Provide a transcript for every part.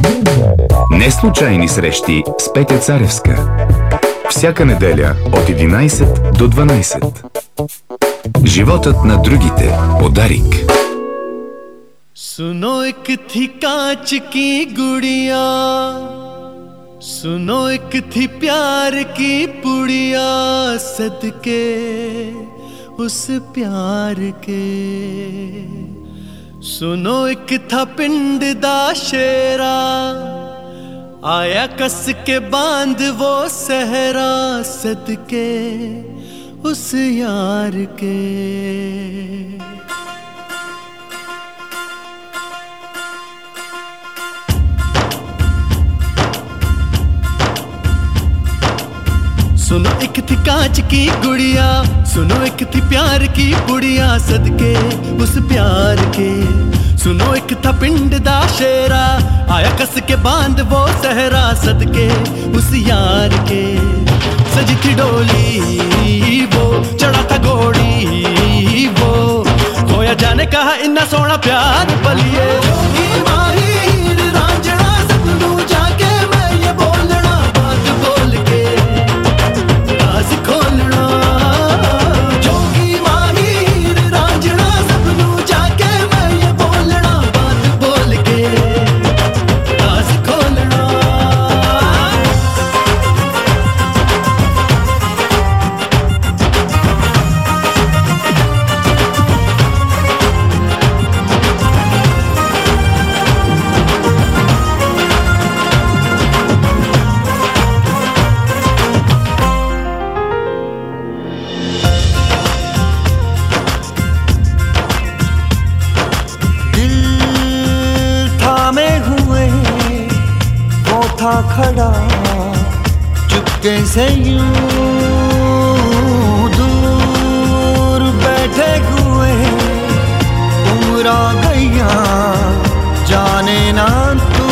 Неслучайни срещи с Петя Царевска. Всяка неделя от 11 до 12. Животът на другите. Подарик. सुनो एक थी कांच की गुड़िया, सुनो एक थी प्यार की पुड़िया, सदके उस प्यार के। सुनो एक था पिंड दा शेरा, आया कस के बांध वो सहरा, सदके उस यार के। सुनो एक थी कांच की गुड़िया, सुनो एक थी प्यार की पुड़िया, सदके उस प्यार के। सुनो एक था पिंड दा शेरा, आया कस के बांध वो सहरा, सदके उस यार के। सजी थी डोली वो, चढ़ा था घोड़ी वो, खोया जाने कहा इन्ना सोना प्यार पलिए। रांझना सपनू जाके मैं ये बोलना, बात बोल के खोलना। जोगी माहिर रांझना सपनू जाके मैं ये बोलना, बात बोल के राज खोलना। था खड़ा चुपके से यूं दूर बैठे हुए, उम्र आ गईया जाने ना तू।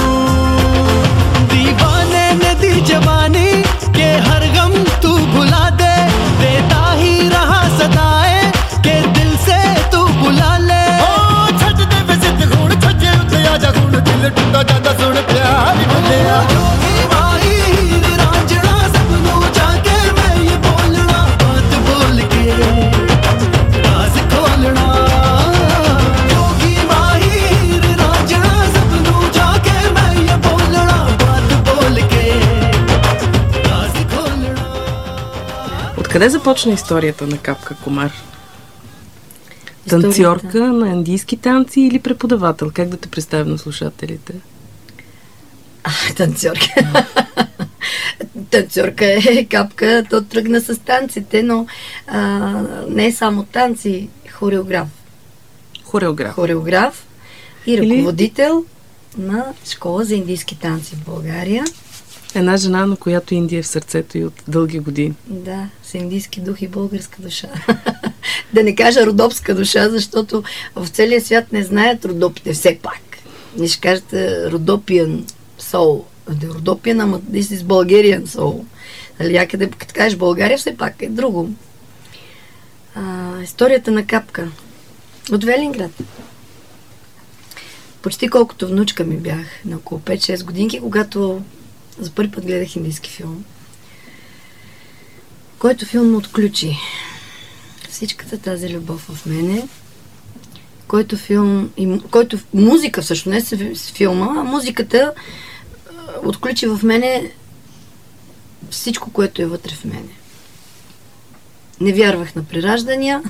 दीवाने ने दी जवानी के हर गम तू भुला दे, देता ही रहा सदाए के दिल से तू बुला ले। ओ छज दे विजित गुण छजे उते आजा गुण, दिल टूटा जाता सुन प्यार मिलिया। Къде започна историята на Капка Комар? Танцорка на индийски танци или преподавател? Как да те представя на слушателите? Танцорка. Танцорка е Капка, то тръгна с танците, но не е само танци, хореограф. Хореограф и ръководител на школа за индийски танци в България. Една жена, на която Индия е в сърцето и от дълги години. Да, с индийски дух и българска душа. Да не кажа родопска душа, защото в целия свят не знаят родопите все пак. Не ще кажете родопиан soul. Родопиан, ама this is Bulgarian soul. Нали, някъде, като кажеш България, все пак е друго. Историята на Капка. От Велинград. Почти колкото внучка ми бях, на около 5-6 годинки, когато за първи път гледах индийски филм, който филм ме отключи всичката тази любов в мене, който музика всъщност, не с филма, а музиката отключи в мене всичко, което е вътре в мене. Не вярвах на прераждания,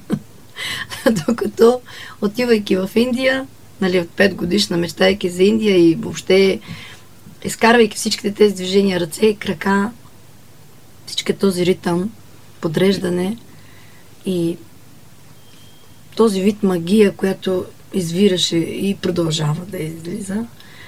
докато отивайки в Индия, нали, от 5 годишна, мечтайки за Индия и въобще изкарвайки всичките тези движения, ръце и крака, всички този ритъм, подреждане и този вид магия, която извираше и продължава да излиза.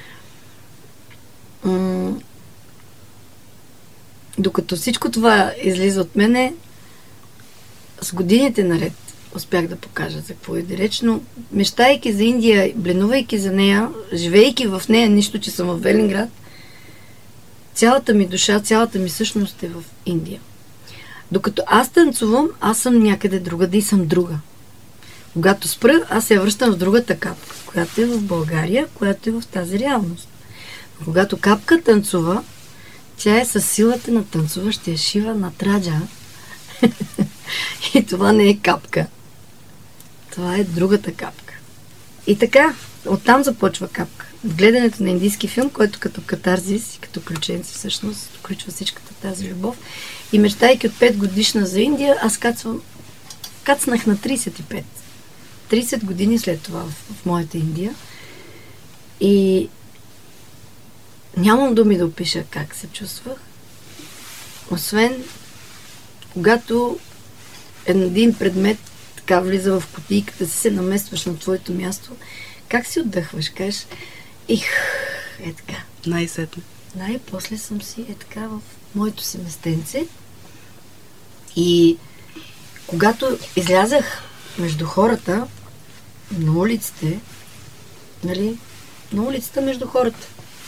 Докато всичко това излиза от мене, с годините наред успях да покажа за какво иде реч, но мечтайки за Индия, бленувайки за нея, живейки в нея, нищо, че съм в Велинград, цялата ми душа, цялата ми същност е в Индия. Докато аз танцувам, аз съм някъде другаде и съм друга. Когато спра, аз се връщам в другата Капка, която е в България, която е в тази реалност. Когато Капка танцува, тя е със силата на танцуващия Шива Натраджа. И това не е Капка. Това е другата Капка. И така, оттам започва Капка. Гледането на индийски филм, който като катарзис, като ключенци всъщност, включва всичката тази любов. И мечтайки от 5 годишна за Индия, аз кацнах на 35. 30 години след това в моята Индия. И нямам думи да опиша как се чувствах. Освен когато един предмет така влиза в кутийката си, се наместваш на твоето място, как си отдъхваш, кажеш, е така. Най-сетно. Най-после съм си така в моето си местенце. И когато излязах между хората, на улиците, нали, на улицата между хората,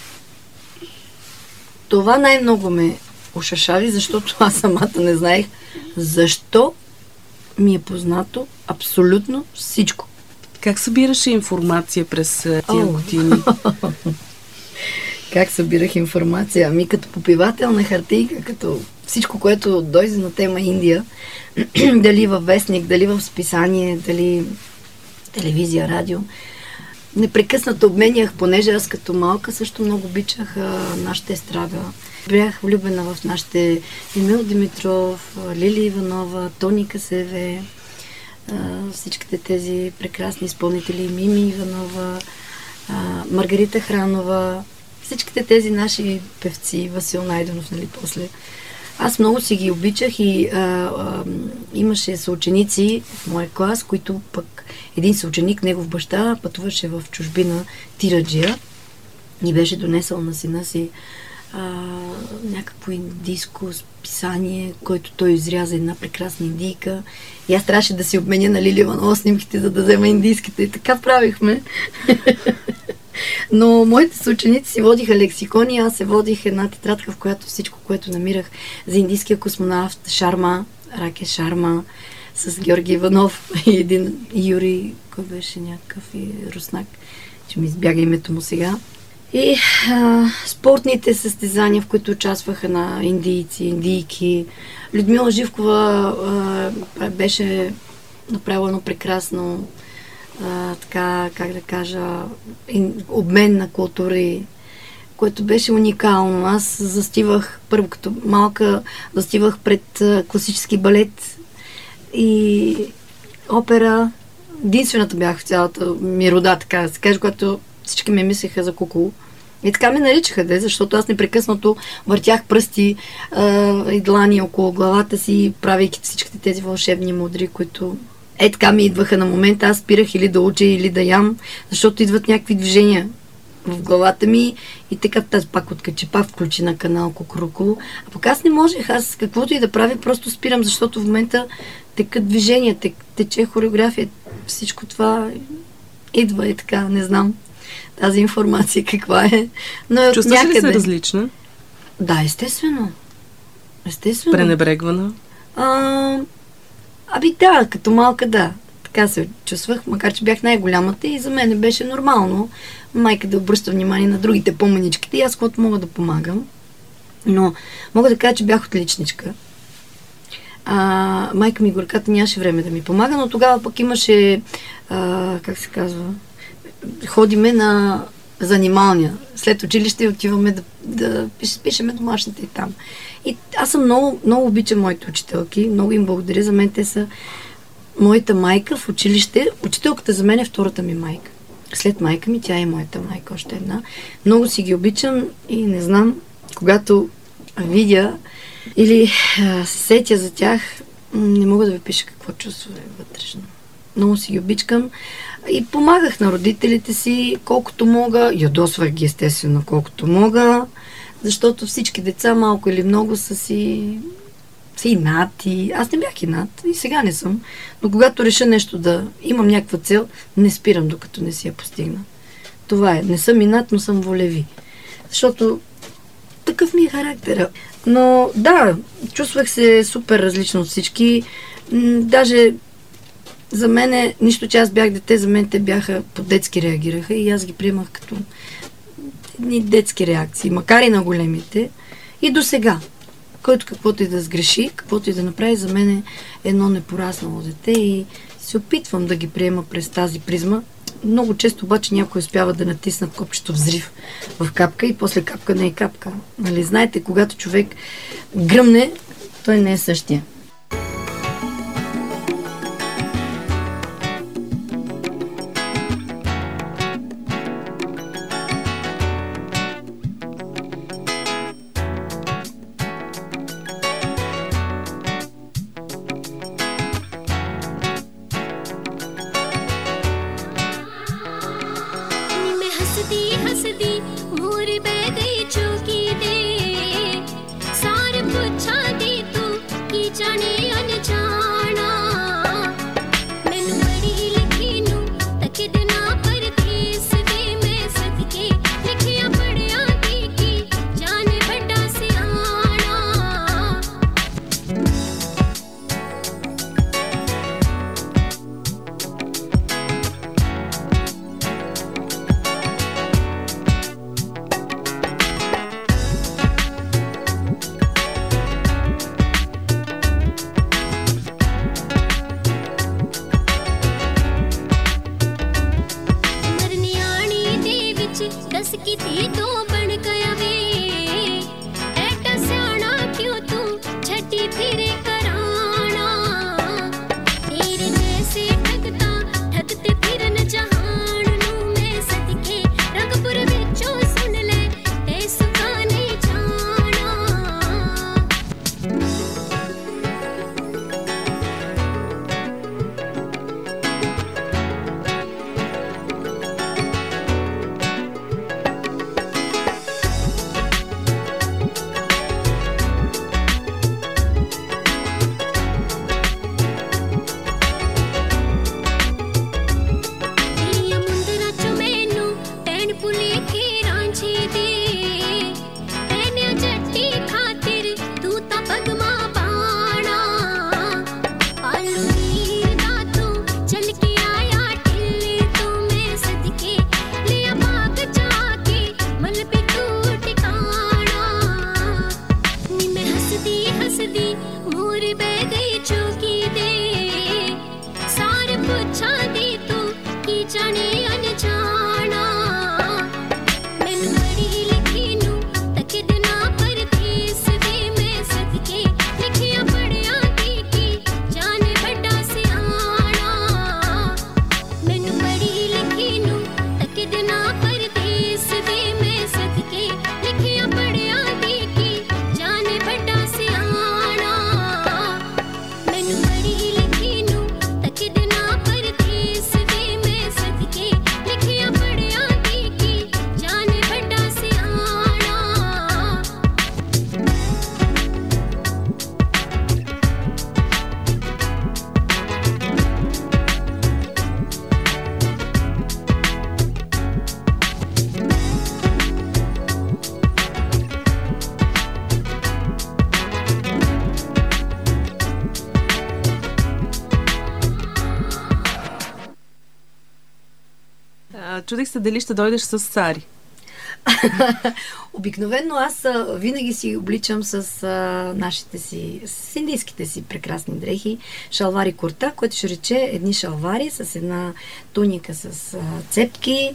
това най-много ме ушашави, защото аз самата не знаех защо ми е познато абсолютно всичко. Как събираше информация през тия години? Как събирах информация? Ами като попивател на хартийка, като всичко, което дойде на тема Индия, дали във вестник, дали в списание, дали телевизия, радио. Непрекъснато обменях, понеже аз като малка също много обичах нашата естрада. Бях влюбена в нашите Емил Димитров, Лили Иванова, Тони Касеве, всичките тези прекрасни изпълнители, Мими Иванова, Маргарита Хранова, всичките тези наши певци, Васил Найденов, нали, после. Аз много си ги обичах и имаше съученици в моя клас, които пък един съученик, негов баща, пътуваше в чужбина тираджия и беше донесъл на сина си някакво индийско списание, който той изряза една прекрасна индийка. И аз трябваше да си обменя на Лили Иванова снимките, за да взема индийските. И така правихме. Но моите съученици си водиха лексикони, аз се водих една тетрадка, в която всичко, което намирах за индийския космонавт Шарма, Раке Шарма, с Георги Иванов и един Юрий, кой беше някакъв и руснак, че ми избяга името му сега. И спортните състезания, в които участваха на индийци, индийки. Людмила Живкова беше направила едно прекрасно така, как да кажа, обмен на култури, което беше уникално. Аз застивах, първо като малка, застивах пред класически балет и опера. Единствената бях в цялата ми рода, така да се каже, когато всички ме мислеха за кукол. И така ме наричаха, защото аз непрекъснато въртях пръсти и длани около главата си, правейки всичките тези вълшебни мудри, които така ми идваха на момента. Аз спирах или да уча, или да ям, защото идват някакви движения в главата ми и така тази пак откачи, пак включи на канал Кукурукулу. А пък аз не можех, аз каквото и да правя, просто спирам, защото в момента текат движения, тече хореография, всичко това идва и така, не знам тази информация каква е. Но чувстваш ли се различна? Да, естествено. Естествено. Пренебрегвана? Да, като малка, да. Така се чувствах, макар че бях най-голямата и за мен беше нормално майка да обръща внимание на другите по-маничките и аз когато мога да помагам. Но мога да кажа, че бях отличничка. Майка ми горката нямаше време да ми помага, но тогава пък имаше, как се казва, ходиме на занималния. След училище отиваме да пишеме домашните и там. И аз съм много, много обичам моите учителки, много им благодаря. За мен те са моята майка в училище. Учителката за мен е втората ми майка. След майка ми, тя е моята майка, още една. Много си ги обичам и не знам, когато видя или се сетя за тях, не мога да ви пиша какво чувство е вътрешно. Много си ги обичам и помагах на родителите си колкото мога. Ядосвах ги естествено колкото мога, защото всички деца малко или много са инати. Аз не бях инат и сега не съм, но когато реша нещо да имам някаква цел, не спирам докато не си я постигна. Това е. Не съм инат, но съм волеви. Защото такъв ми е характера. Но да, чувствах се супер различно от всички. Даже за мен, нищо че аз бях дете, за мен те бяха по-детски реагираха и аз ги приемах като ни детски реакции, макар и на големите. И до сега. Който каквото и да сгреши, каквото и да направи, за мен е едно непораснало дете и се опитвам да ги приема през тази призма. Много често обаче някой успява да натиснат копчето взрив в капка и после капка не е капка. Нали, знаете, когато човек гръмне, той не е същия. Чудих се дали ще дойдеш с сари. Обикновено аз винаги си обличам с нашите си, с индийските си прекрасни дрехи, шалвари курта, което ще рече едни шалвари с една туника с цепки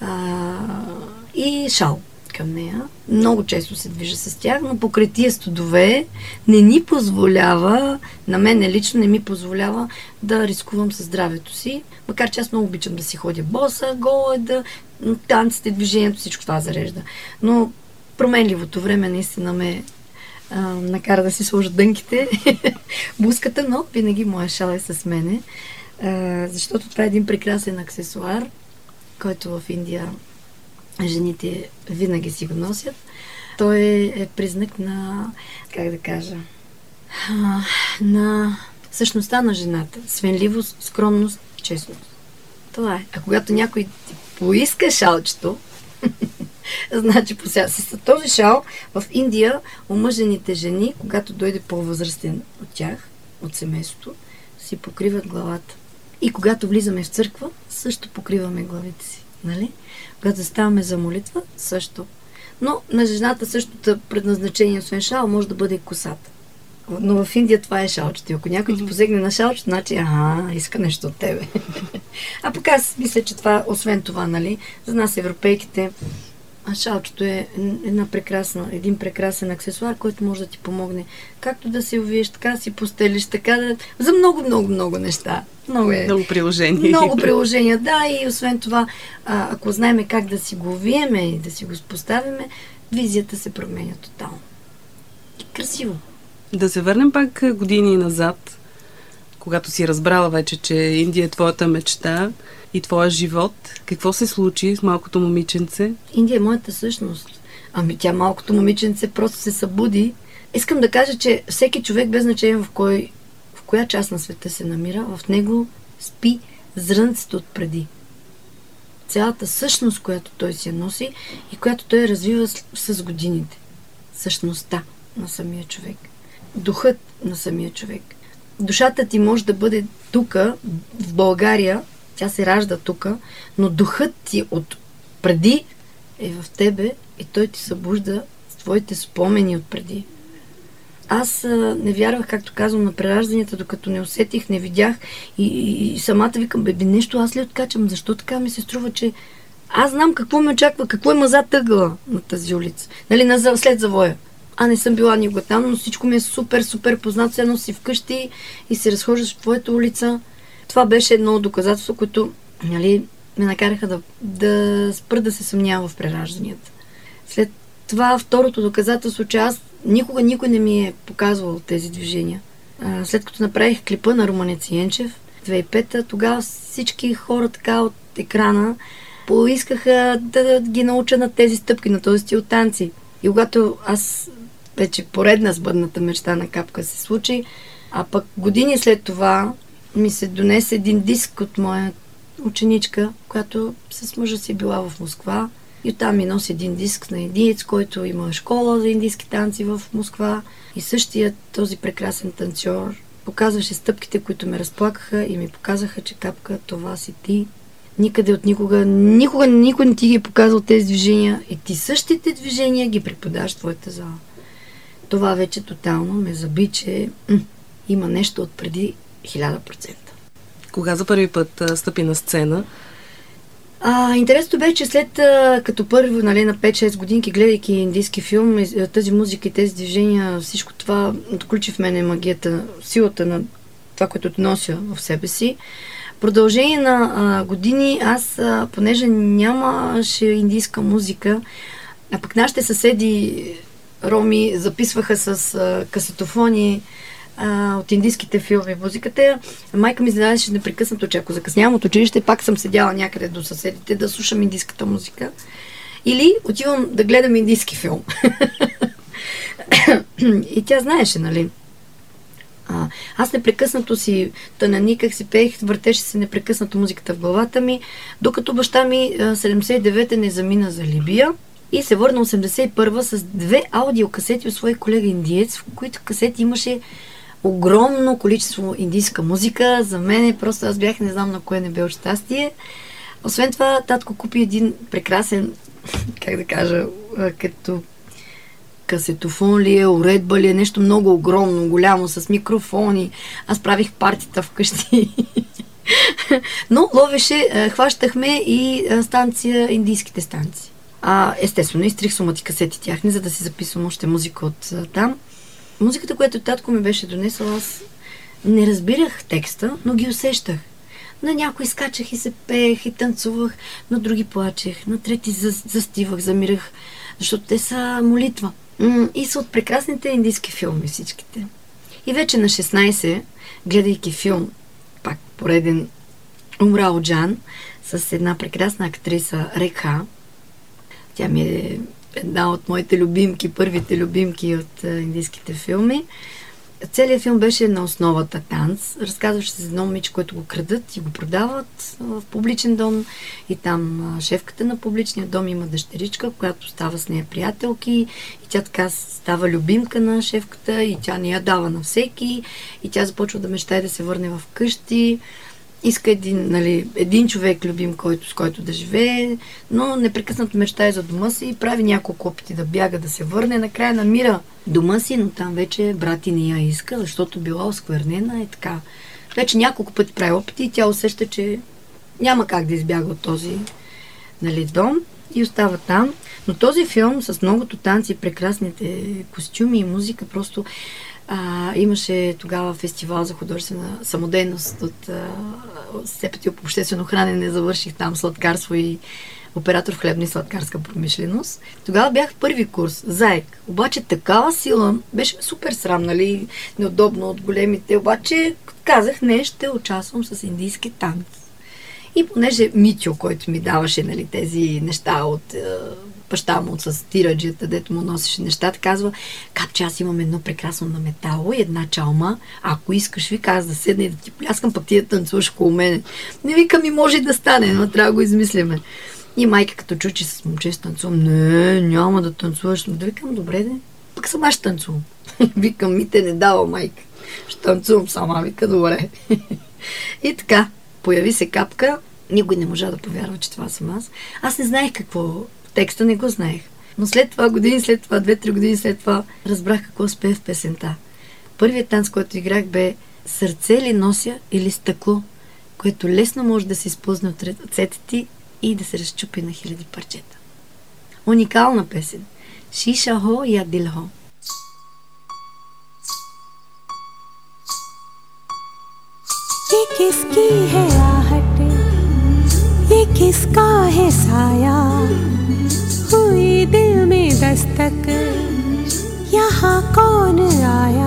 и шал към нея. Много често се движа с тях, но покрай тия студове не ни позволява, на мен лично не ми позволява да рискувам със здравето си, макар че аз много обичам да си ходя боса, гола, да танците, движението, всичко това зарежда. Но променливото време наистина ме накара да си сложа дънките, буската, но винаги моя шал е с мене, защото това е един прекрасен аксесуар, който в Индия жените винаги си го носят. Той е признак на, как да кажа, на същността на жената. Свенливост, скромност, честност. Това е. А когато някой ти поиска шалчето, значи посява се с този шал. В Индия омъжените жени, когато дойде по-възрастен от тях, от семейството, си покриват главата. И когато влизаме в църква, също покриваме главите си. нали? Когато заставаме за молитва, също. Но на жената същото предназначение, освен шал, може да бъде и косата. Но в Индия това е шалчето. Ако някой ти посегне на шалчето, значи, иска нещо от тебе. А пък аз мисля, че това, освен това, нали, за нас, европейките, шалчето е един прекрасен аксесуар, който може да ти помогне както да се увиеш, така да си постелиш, така да... За много неща. Много приложения. Много приложения, да, и освен това, ако знаем как да си го увиеме и да си го поставиме, визията се променя тотално. И красиво. Да се върнем пак години назад, когато си разбрала вече, че Индия е твоята мечта и твоя живот. Какво се случи с малкото момиченце? Индия е моята същност. Тя малкото момиченце просто се събуди. Искам да кажа, че всеки човек, без значение в коя част на света се намира, в него спи зрънцето отпреди. Цялата същност, която той си носи и която той развива с годините. Същността на самия човек. Духът на самия човек. Душата ти може да бъде тука, в България, тя се ражда тука, но духът ти от преди е в тебе и той ти събужда с твоите спомени от преди. Аз не вярвах, както казвам, на преражданията, докато не усетих, не видях и самата викам, нещо аз ли откачам? Защо така ми се струва, че аз знам какво ме очаква, какво има зад ъгъла на тази улица. Нали, след завоя. Не съм била никога там, но всичко ми е супер познато, все едно си вкъщи и се разхождаш в твоята улица. Това беше едно доказателство, което, нали, ме накараха да спра да се съмнявам в преражданията. След това второто доказателство, че аз никой не ми е показвал тези движения. След като направих клипа на Румънец Янчев, 2005-та, тогава всички хора така от екрана поискаха да ги науча на тези стъпки, на този стил танци. И когато аз вече поредна сбъдната мечта на Капка се случи, а пък години след това ми се донесе един диск от моя ученичка, която с мъжа си била в Москва. И оттам ми носи един диск на индиец, който има школа за индийски танци в Москва. И същия този прекрасен танцор показваше стъпките, които ме разплакаха и ми показаха, че Капка, това си ти. Никъде от никога никой не ти ги е показал тези движения и ти същите движения ги преподаваш в твоята зала. Това вече тотално ме заби, че има нещо от преди 1000%. Кога за първи път стъпи на сцена? Интересното бе, че след като първо, нали, на 5-6 годинки, гледайки индийски филм, тази музика и тези движения, всичко това отключи в мене магията, силата на това, което нося в себе си. Продължение на години аз, понеже нямаше индийска музика, а пък нашите съседи роми записваха с касетофони от индийските филми музиката, майка ми задаваше непрекъснато, че ако закъснявам от училище, пак съм седяла някъде до съседите да слушам индийската музика. Или отивам да гледам индийски филм. И тя знаеше, нали? Аз непрекъснато си тънаниках, си пеех, въртеше се непрекъснато музиката в главата ми, докато баща ми 79-та не замина за Либия и се върна 81-та с 2 аудиокасети от своя колега индиец, в които касети имаше огромно количество индийска музика. За мен просто аз бях, не знам на кое не бе от щастие. Освен това, татко купи един прекрасен, как да кажа, като касетофон ли е, уредба ли е, нещо много огромно, голямо, с микрофони. Аз правих партита вкъщи. Но ловеше, хващахме и индийските станции. Естествено, изтрих сумати касети тяхни, за да си записвам още музика от там. Музиката, която татко ми беше донесъл, аз не разбирах текста, но ги усещах. На някой скачах и се пеех и танцувах, на други плачех, на трети застивах, замирах, защото те са молитва. И са от прекрасните индийски филми всичките. И вече на 16, гледайки филм, пак пореден Умрал Джан, с една прекрасна актриса Рекха, тя ми е една от моите любимки, първите любимки от индийските филми. Целият филм беше на основата танц. Разказваше се за едно момиче, което го крадат и го продават в публичен дом. И там шефката на публичния дом има дъщеричка, която става с нея приятелки. И тя така става любимка на шефката и тя не я дава на всеки. И тя започва да мечтае да се върне в къщи. иска един човек любим, с който да живее, но непрекъснато мечтае за дома си и прави няколко опити да бяга, да се върне. Накрая намира дома си, но там вече брат и не я иска, защото била осквернена и така. Вече няколко пъти прави опити и тя усеща, че няма как да избяга от този дом и остава там. Но този филм с многото танци, прекрасните костюми и музика, просто имаше тогава фестивал за художествена самодейност от степени по обществено хранене, завърших там сладкарство и оператор в хлебна и сладкарска промишленост. Тогава бях в първи курс, заек. Обаче такава сила, беше супер срам, неудобно от големите, обаче казах, не, ще участвам с индийски танц. И понеже Митьо, който ми даваше тези неща от баща му с тираджията, дето му носеше нещата, казва, Капче, аз имам едно прекрасно на метало и една чалма, ако искаш, вика, аз да седна и да ти пляскам, пък ти да танцуваш около мене. Не, вика, ми може и да стане, но трябва да го измислиме. И майка като чу, че с момче танцувам, не, няма да танцуваш. Да викам, добре, пък сама ще танцувам. Викам, ми те не дава, майка. Ще танцувам сама, вика, добре. И така, появи се Капка, никой не можа да повярва, че това съм аз. Аз не знаех какво, текста не го знаех. Но след това, години след това, 2-3 години след това, разбрах какво спее в песента. Първият танц, който играх, бе "Сърце ли нося или стъкло", което лесно може да се изпълзне от ръцете ти и да се разчупи на хиляди парчета. Уникална песен. Шиша хо я дил хо. ये किसकी है आहट, ये किसका है साया, हुई दिल में दस्तक, यहाँ कौन आया।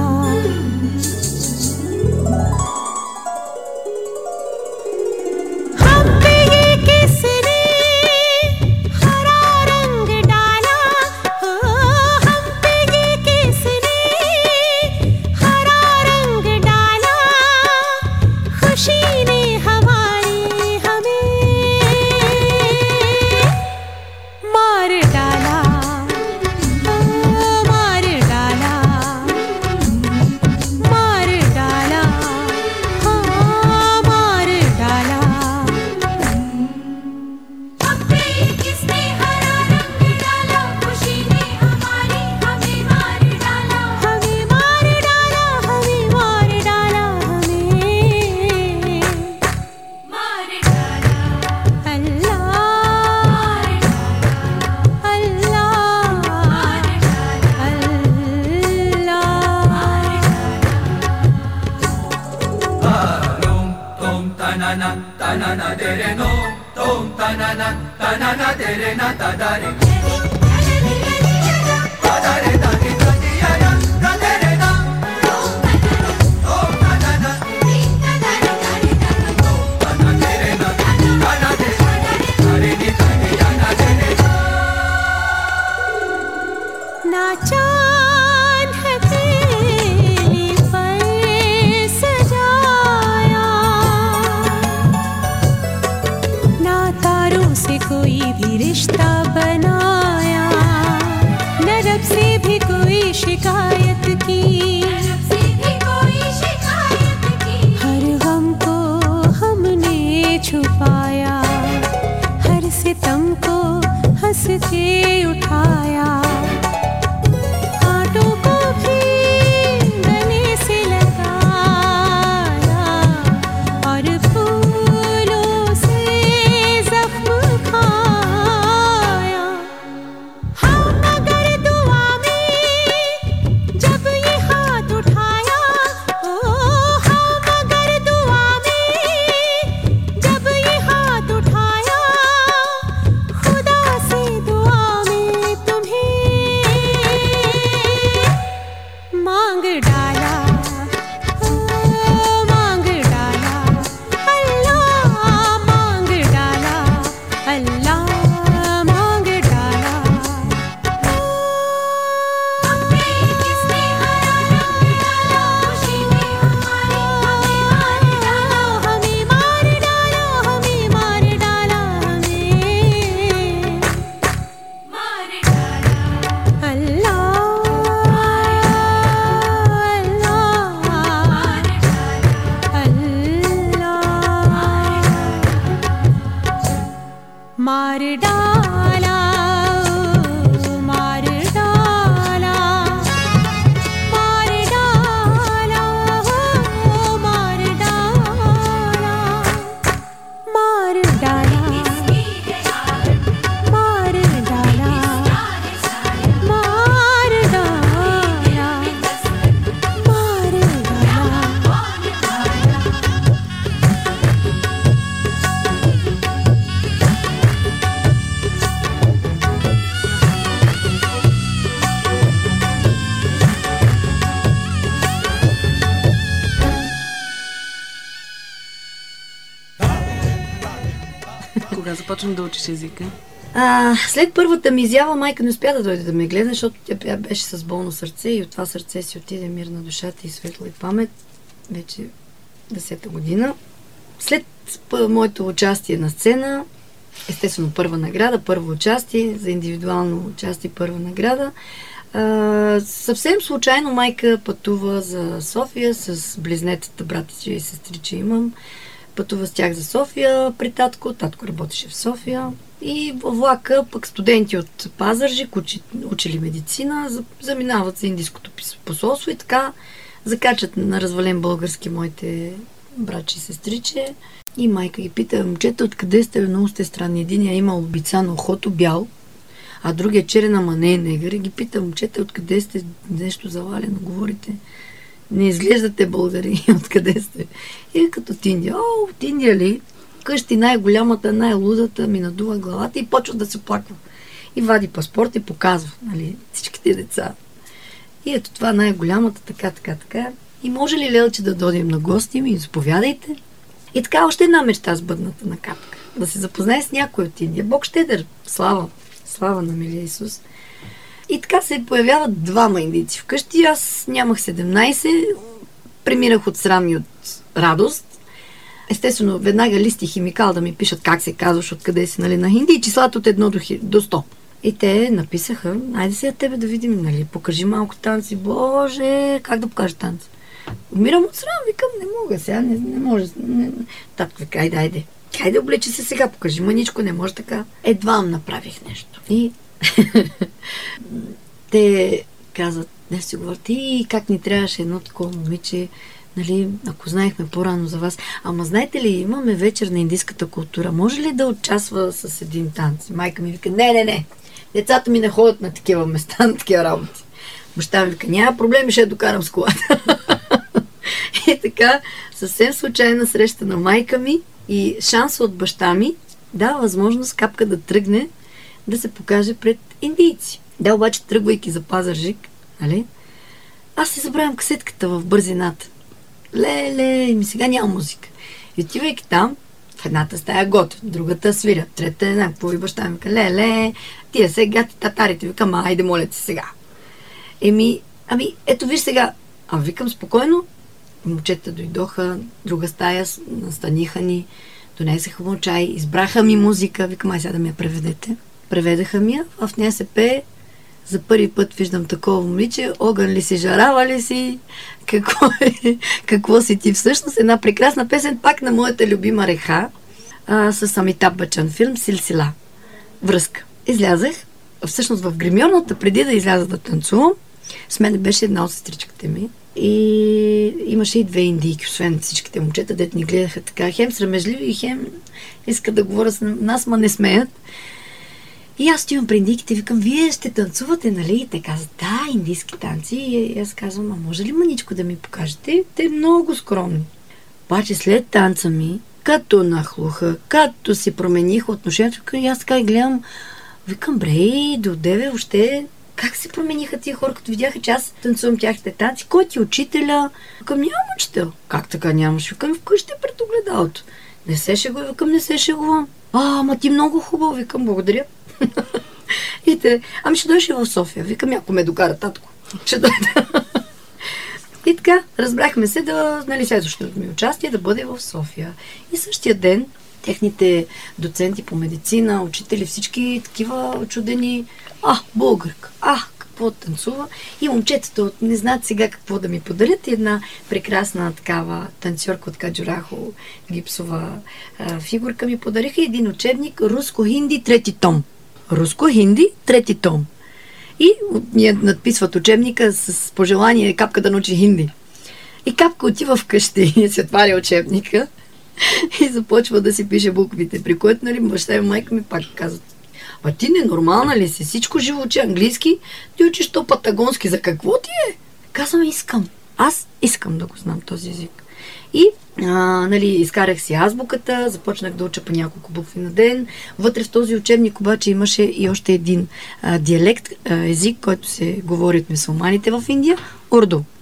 започна да учиш езика? След първата ми изява майка не успя да дойде да ме гледа, защото тя беше с болно сърце и от това сърце си отиде мир на душата и светла и памет. Вече 10-та година. След моето участие на сцена, естествено първа награда, първо участие, за индивидуално участие първа награда. Съвсем случайно майка пътува за София с близнецата, братиче и сестриче имам. Пътува с тях за София при татко. Татко работеше в София. И във влака пък студенти от Пазарджик, учили медицина, заминават за индийското посолство и така закачат на развален български моите братче и сестриче. И майка ги пита: момчета, откъде сте? Много сте странни. Единия имал обица на ухото бял, а другия черен, ама не е негър. И ги пита: момчета, откъде сте? Нещо завалено говорите. Не изглеждате българи. Откъде сте? И като от Индия. От Индия ли? Къщи най-голямата, най-лудата ми надува главата и почва да се плаква. И вади паспорт и показва, нали, всичките деца. И ето това най-голямата, така. И може ли, Лелче, да дойдем на гости ми? Заповядайте. И така още една мечта сбъдната на капка. Да се запознае с някой от Индия. Бог щедър. Слава на милия Исус. И така се появяват двама индийци вкъщи. Аз нямах 17. Премирах от срам и от радост. Естествено, веднага лист и химикал да ми пишат как се казваш, откъде си, нали, на хинди и числата от 1 до 100. И те написаха: айде сега тебе да видим, нали, покажи малко танци. Боже, как да покажа танци? Умирам от срам, викам, не мога сега, не може. Так, вика, айде. Хайде, облечи се сега, покажи мъничко, не може така. Едва направих нещо. И те казват, не си говорят, и как ни трябваше едно такова момиче, нали, ако знаехме по-рано за вас. Ама знаете ли, имаме вечер на индийската култура. Може ли да участва с един танц? Майка ми вика: не. Децата ми не ходят на такива места, на такива работи. Баща ми вика: няма проблеми, ще я докарам с колата. И така, съвсем случайна среща на майка ми и шанса от баща ми дава възможност капка да тръгне да се покаже пред индийци. Да, обаче тръгвайки за Пазарджик, нали, аз си забравям касетката в бързината. Леле, ми сега няма музика. И отивайки там, в едната стая готвя, другата свиря, трета не знам какво, и баща ми каза: леле, тия сега ти татарите. Викам: айде, моля ти сега. Ето виж сега. Викам: спокойно. Момчета дойдоха, друга стая, настаниха ни, донесаха му чай, избраха ми музика. Викам: ай сега да ми я преведете. Преведаха ми я, в нея се пее. За първи път виждам такова момиче. Огън ли си, жарава ли си? Какво си ти всъщност? Една прекрасна песен, пак на моята любима Реха, с Амитаб Бачан, филм Силсила. Връзка. Излязах, всъщност в гримьорната, преди да изляза да танцувам, с мен беше една от сестричките ми. И имаше и 2 индийки, освен всичките момчета, дето ни гледаха така, хем срамежливи и хем искат да говорят с нас, ма не смеят. И аз стоям при индийките, викам: вие ще танцувате, нали? И те казват: да, индийски танци. И аз казвам: а може ли мъничко да ми покажете? Те много скромни. Обаче след танца ми, като нахлуха, като си промениха отношението, и аз така и гледам, викам: брей, до 9 въобще, как се промениха тия хора, като видяха, че аз танцувам тяхните танци? Кой ти учителя? Викам: няма учител. Как така нямаш? Викам: вкъщи пред огледалото. Не се шегува? Викам: не се шегувам. Ама ти много хубаво. Викам: благодаря. И те: ще дойдеш в София. Викам: ако ме докара татко, ще дойда. И така, разбрахме се да, нали, следващото ми участие да бъде в София. И същия ден техните доценти по медицина, учители, всички такива чудени: българка, какво танцува. И момчетата не знаят сега какво да ми подарят. И една прекрасна такава танцорка от Каджурахо, гипсова фигурка ми подариха един учебник Руско-хинди 3 том. Руско-хинди 3 том. И ние надписват учебника с пожелание Капка да научи хинди. И Капка отива вкъщи и се отваря учебника и започва да си пише буквите, при което, нали, баща и майка ми пак казват: ти ненормална ли си? Всичко живо учи английски, ти учиш то патагонски, за какво ти е? Казвам: искам. Аз искам да го знам този език. И нали, изкарах си азбуката, започнах да уча по няколко букви на ден. Вътре в този учебник обаче имаше и още един диалект, език, който се говори от мюсюлманите в Индия — урду.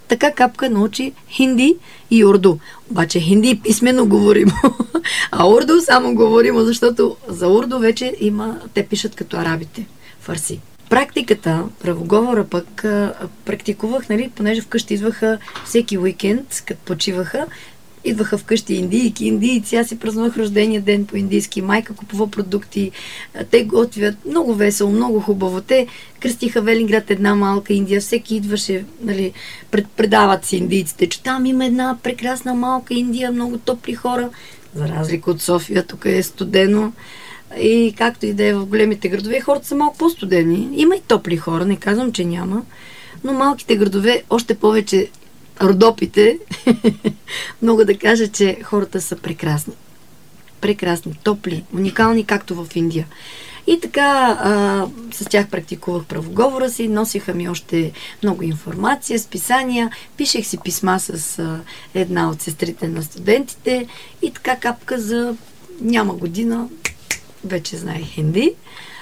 така Капка научи хинди и урду. Обаче хинди писмено говорим, а урду само говорим, защото за урду вече те пишат като арабите, фарси. Практиката, правоговора пък практикувах, нали, понеже вкъщи идваха всеки уикенд, като почиваха, идваха вкъщи индийци, аз си празнувах рождения ден по индийски, майка купува продукти, те готвят много весело, много хубаво. Те кръстиха Велинград една малка Индия, всеки идваше, нали, предават си индийците, че там има една прекрасна малка Индия, много топли хора, за разлика от София, тук е студено. И както и да е в големите градове, хората са малко по-студени. Има и топли хора, не казвам, че няма, но малките градове, още повече Родопите, мога да кажа, че хората са прекрасни. Прекрасни, топли, уникални, както в Индия. И така с тях практикувах правоговора си, носиха ми още много информация, списания, пишех си писма с една от сестрите на студентите и така Капка за няма година вече знаех хинди.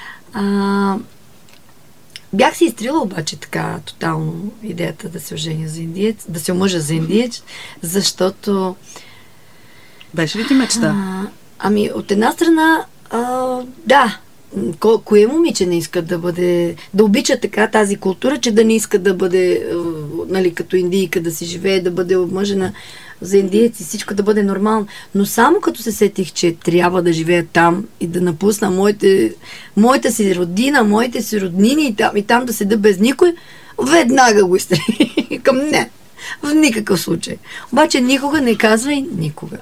Бях си изтрила обаче така тотално идеята да се оженя за индиец, да се омъжа за индиец, защото... Беше ли ти мечта? Ами, от една страна, да, кое момиче не иска да обича така тази култура, че да не иска да бъде, нали, като индийка, да си живее, да бъде омъжена за индиец и всичко да бъде нормално. Но само като се сетих, че трябва да живея там и да напусна моята си родина, моите си роднини и там да седа без никой, веднага го изтрих. Към не. В никакъв случай. Обаче никога не казвай никога.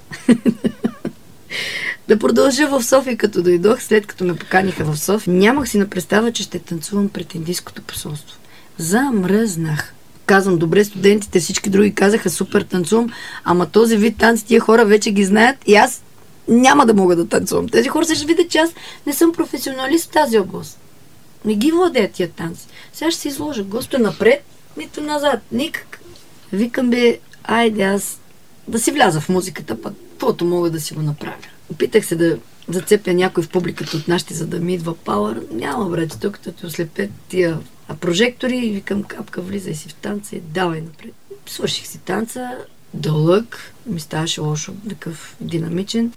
Да продължа в София, като дойдох, след като ме поканиха в София, нямах си на представа, че ще танцувам пред индийското посолство. Замръзнах. Казвам, добре, студентите, всички други казаха, супер танцувам, ама този вид танци тия хора вече ги знаят и аз няма да мога да танцувам. Тези хора ще видят, че аз не съм професионалист в тази област. Не ги владеят тия танци. Сега ще се изложа госто напред, нито назад. Никак. Викам, айде аз да си вляза в музиката, пък каквото мога да си го направя. Опитах се да зацепя някой в публиката от нашите, за да ми идва пауър. Няма, брат, тук като те ослепят тия прожектори и викам, Капка, влизай си в танца и давай напред. Свърших си танца, дълъг, ми ставаше лошо, такъв динамичен.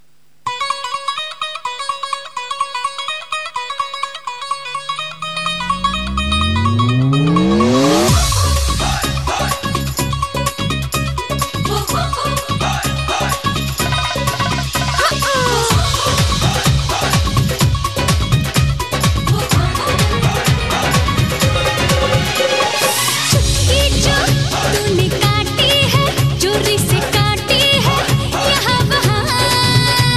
तूने काटी है, चोरी से काटी है, यहाँ वहाँ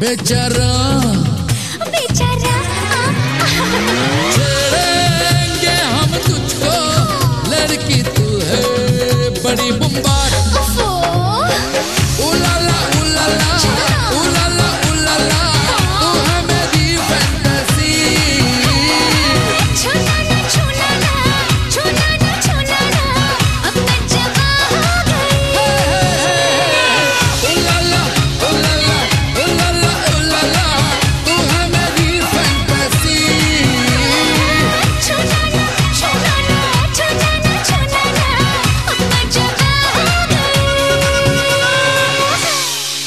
बेचारा बेचारा छेड़ेंगे हम तुझको लड़की तू है बड़ी बम्बार उलाला उलाला उलाला उलाला तू है मेरी फैंटेसी छूना ना छूना ना छूना ना छूना ना अब मैं जवा हो गई उलाला उलाला उलाला उलाला तू है मेरी फैंटेसी छूना ना छूना ना छूना ना छूना ना अब मैं जवा हो गई.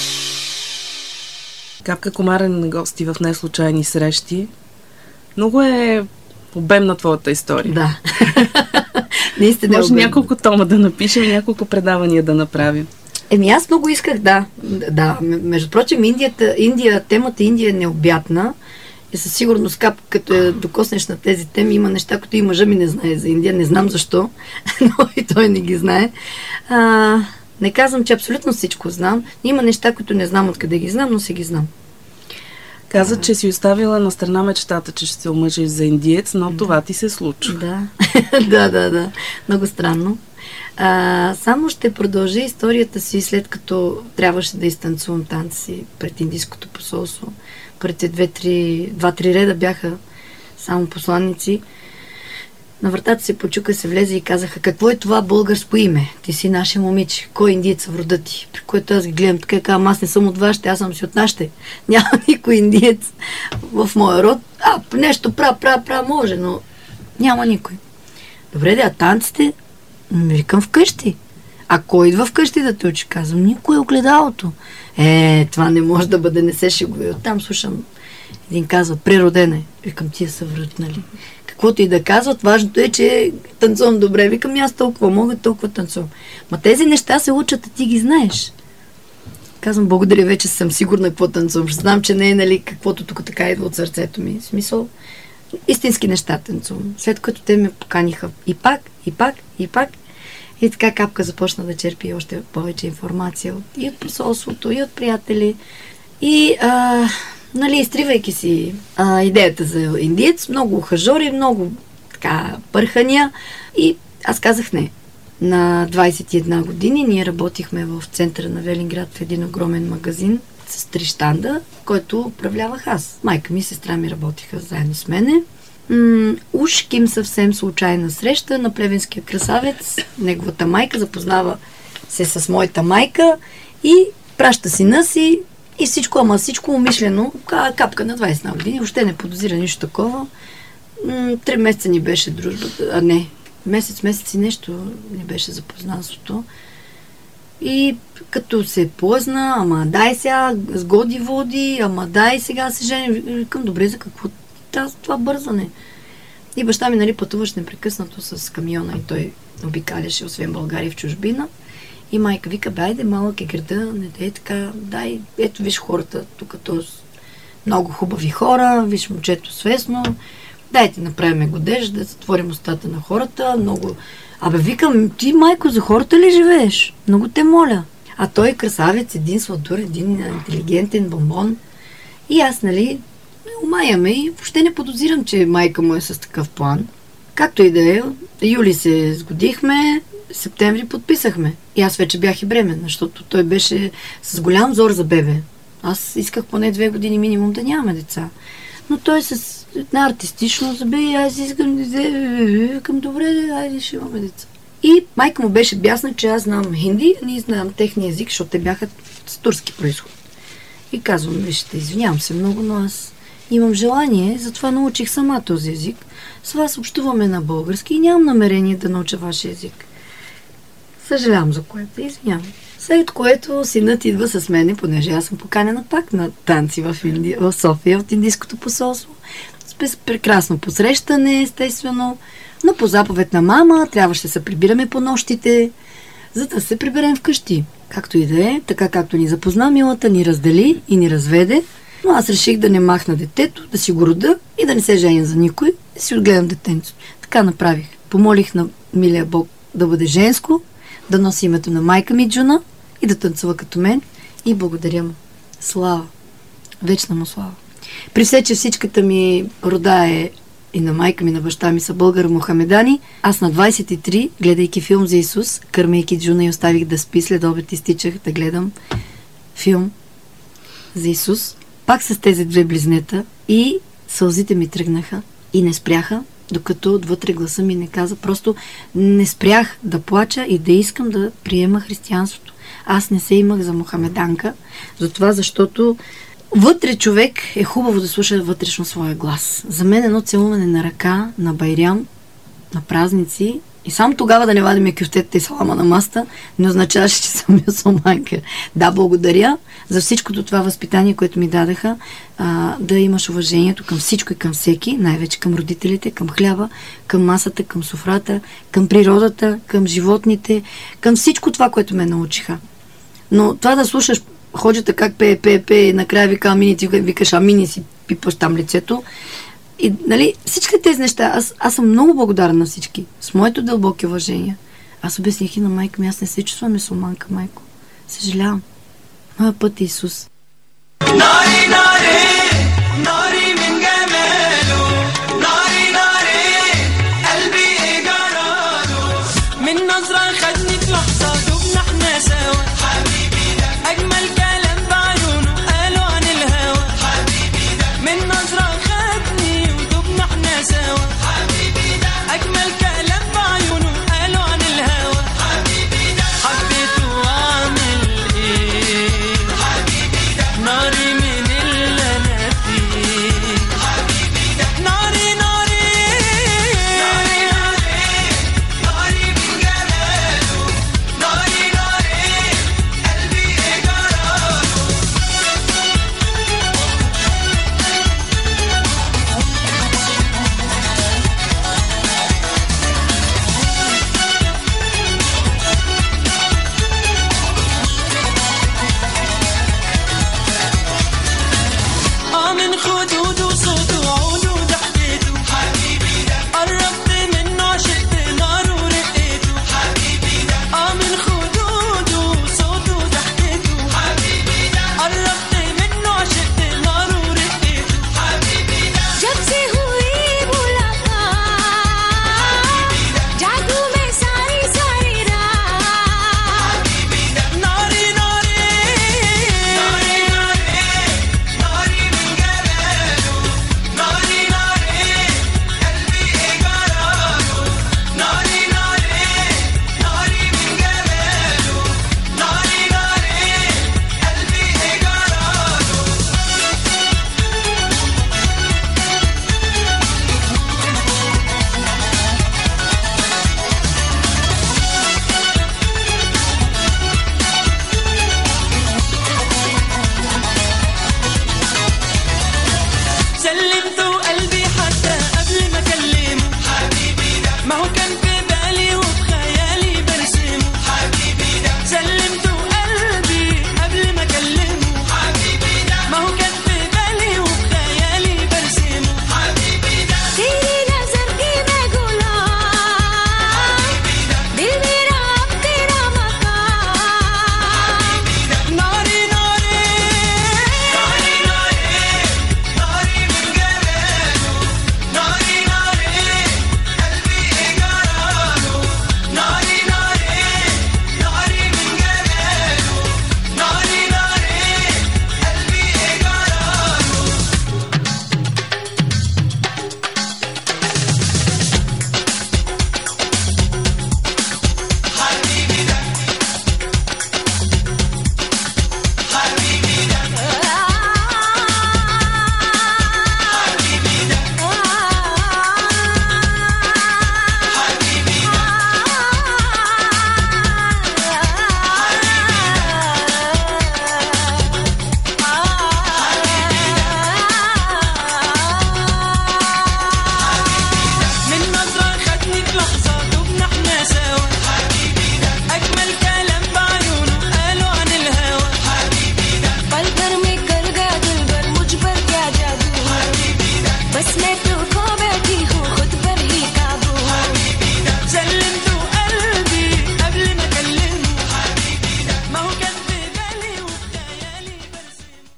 Капка Комарен на гости в неслучайни срещи. Много е обемна твоята история. Да. Наистина Може няколко тома да напишем и няколко предавания да направим. Аз много исках, да. Между прочим, темата Индия е необятна. И със сигурност, като докоснеш на тези теми, има неща, които и мъжа ми не знае за Индия. Не знам защо, но и той не ги знае. Не казвам, че абсолютно всичко знам. Има неща, които не знам откъде ги знам, но си ги знам. Каза, че си оставила на страна мечтата, че ще се омъжиш за индиец, но това ти се случва. Да. Много странно. Само ще продължи историята си, след като трябваше да изтанцувам танци пред индийското посолство. Пред 2-3 реда бяха само посланници. На вратата се почука, се влезе и казаха: какво е това българско име? Ти си наше момиче. Кой индиец в рода ти? При което аз ги гледам така и казвам: аз не съм от вашите, аз съм си от нашите. Няма никой индиец в моя род. Нещо може, но няма никой. Добре, а танците? Викам: вкъщи. А кой идва вкъщи да те учи? Казвам: никой е огледалото. Това не може да бъде, не се шегуи. Оттам слушам. Един казва: природен е. Викам: тия са врътнали. Каквото и да казват, важното е, че танцувам добре. Викам: аз толкова мога, толкова танцувам. Ма тези неща се учат, а ти ги знаеш. Казвам: благодаря, вече съм сигурна какво танцувам. Ще знам, че не е, каквото тук така идва от сърцето ми. В смисъл, истински неща танцувам. След като те ме поканиха и пак. И така Капка започна да черпи още повече информация и от посолството, и от приятели. И изтривайки си идеята за индиец, много ухажори, много така пърхания. И аз казах не. На 21 години ние работихме в центъра на Велинград в един огромен магазин с 3 щанда, който управлявах аз. Майка ми и сестра ми работиха заедно с мене. Ушким съвсем случайна среща на плевенския красавец. Неговата майка запознава се с моята майка и праща сина си и всичко умишлено. Капка на 20 години, въобще не подозира нищо такова. 3 месеца ни беше дружбата, месец и нещо ни беше запознанството. И като се позна, ама дай сега, сгоди води, ама дай сега се женим. Викам: добре, за какво това бързане? И баща ми, пътуваш непрекъснато с камиона и той обикаляше, освен България, в чужбина. И майка вика: айде, малък е града, не дей така, дай, ето виж хората, тук много хубави хора, виж момчето свестно, дайте направим годеж, да затворим устата на хората, много... Викам: ти, майко, за хората ли живееш? Много те моля. А той красавец, един сладур, един интелигентен бомбон. И аз, умаяме и въобще не подозирам, че майка му е с такъв план. Както и да е, юли се сгодихме, септември подписахме. И аз вече бях и бременна, защото той беше с голям зор за бебе. Аз исках поне 2 години минимум да нямаме деца. Но той с една артистичност: аз искам деца. Викам: добре, айде, ще имаме деца. И майка му беше бясна, че аз знам хинди, а ние знам техния език, защото те бяха с турски произход. И казвам: вижте, извинявам се много, но аз имам желание, затова научих сама този език. С вас общуваме на български и нямам намерение да науча вашия език. Съжалявам за което, извинявам. След което синът идва с мене, понеже аз съм поканена пак на танци в София от индийското посолство. Прекрасно посрещане, естествено, но по заповед на мама трябваше да се прибираме по нощите, за да се приберем вкъщи. Както и да е, така както ни запозна милата, ни раздели и ни разведе, но аз реших да не махна детето, да си го рода и да не се женя за никой, да си отгледам детенцето. Така направих. Помолих на милия Бог да бъде женско, да носи името на майка ми Джуна и да танцува като мен, и благодаря му. Слава! Вечна му слава. При все, че всичката ми рода е и на майка ми, на баща ми са българо-мохамедани, аз на 23, гледайки филм за Исус, кърмейки Джуна и оставих да спи, след обед изтичах да гледам филм за Исус, пак с тези две близнета, и сълзите ми тръгнаха и не спряха, докато отвътре гласа ми не каза. Просто не спрях да плача и да искам да приема християнството. Аз не се имах за мохамеданка, защото вътре човек е хубаво да слуша вътрешно своя глас. За мен едно целуване на ръка, на байрям, на празници и само тогава да не вадим кюфтета и салама на маста, не означаваше, че съм мюсюлманка. Да, благодаря за всичкото това възпитание, което ми дадаха, да имаш уважението към всичко и към всеки, най-вече към родителите, към хляба, към масата, към софрата, към природата, към животните, към всичко това, което ме научиха. Но това да слушаш ходжата как пее, накрая вика амини, ти викаш амини, си пипаш там лицето. И, нали, всички тези неща, аз съм много благодарна на всички, с моето дълбоки уважения. Аз обясних и на майка ми, аз не се чувствам мюсюлманка, майко. Съжалявам. Моя път е Исус.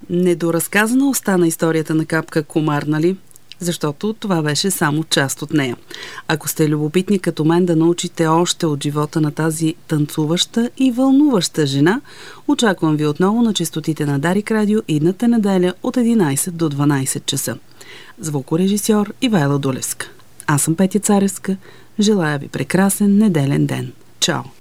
Недоразказана остана историята на Капка Комар, нали? Защото това беше само част от нея. Ако сте любопитни като мен да научите още от живота на тази танцуваща и вълнуваща жена, очаквам ви отново на честотите на Дарик Радио идната неделя от 11 до 12 часа. Звукорежисьор Ивайла Дулевска. Аз съм Петя Царевска. Желая ви прекрасен неделен ден. Чао!